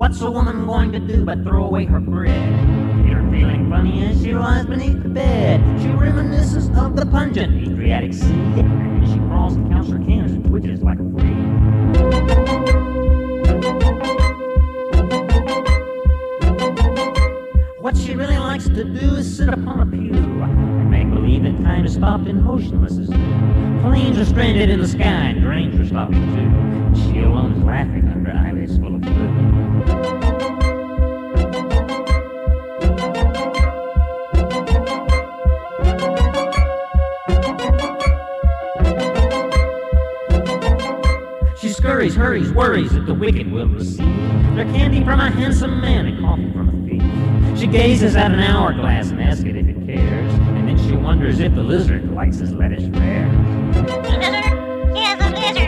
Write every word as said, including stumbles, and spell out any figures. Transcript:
What's a woman going to do but throw away her bread? Peter feeling funny as she lies beneath the bed. She reminisces of the pungent Adriatic Sea, and she crawls to Counselor Cans and twitches like a flea. What she really likes to do is sit upon a pew and make believe that time is stopped and motionless as dew. Planes are stranded in the sky and trains are stopping too. She alone is laughing under eyelids full of blue. She scurries, hurries, worries that the wicked will receive their candy from a handsome man and coffee from a thief. She gazes at an hourglass and asks it if it cares, and then she wonders if the lizard likes his lettuce rare. Hey, lizard, he has a lizard.